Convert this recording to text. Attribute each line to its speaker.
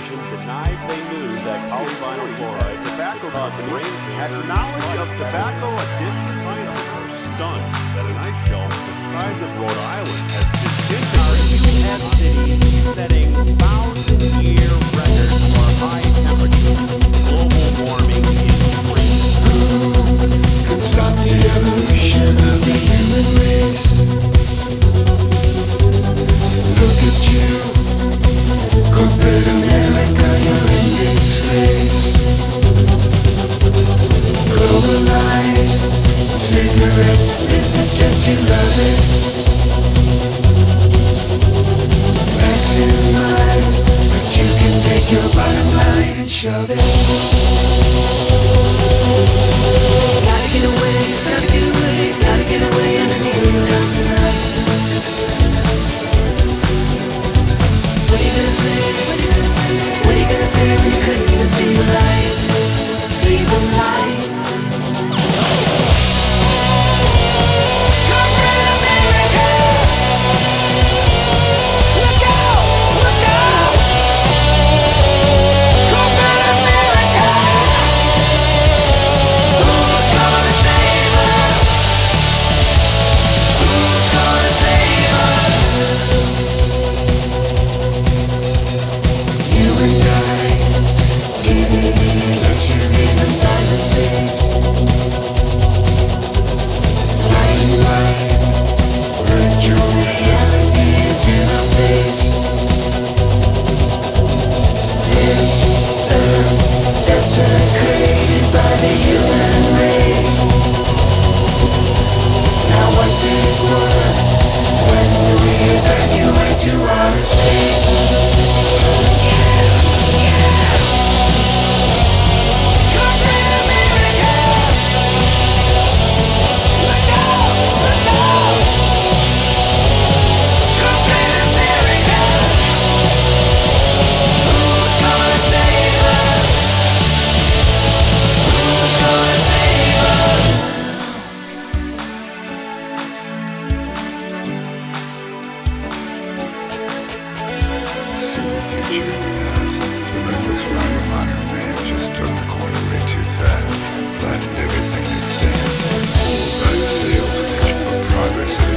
Speaker 1: Commission denied they knew that polyvinyl chloride tobacco companies had knowledge of tobacco addiction. Scientists are stunned that an ice shelf the size of Rhode Island has disintegrated. U.S. cities setting 1,000-year records for high temperatures. Global warming is real.
Speaker 2: Who can stop the evolution of the human race? Look at you, corporate America, you're in disgrace. Globalized, cigarettes, business jets, you love it. Maximize, but you can take your bottom line and shove it. Gotta get away, gotta get away, gotta get away, and I need you now tonight. What are you gonna say? What are you gonna say? What are you gonna say when you couldn't even see the light? See the light. Corporate America! Look out! Look out! Corporate America! Who's gonna save us? Who's gonna save us? You and I, DVDs, SUVs inside the space. Flying blind, virtual reality is in our face. This earth desecrated by the human race. Now what's it worth? When do we evacuate to outer space? Corporate America! Look out! Look out! Corporate America! Who's gonna save us? Who's gonna save us? See the future in the past. The reckless ride of modern man just took the corner way too fast. Flattened everything that stands. Pulled back sales pitch for progress.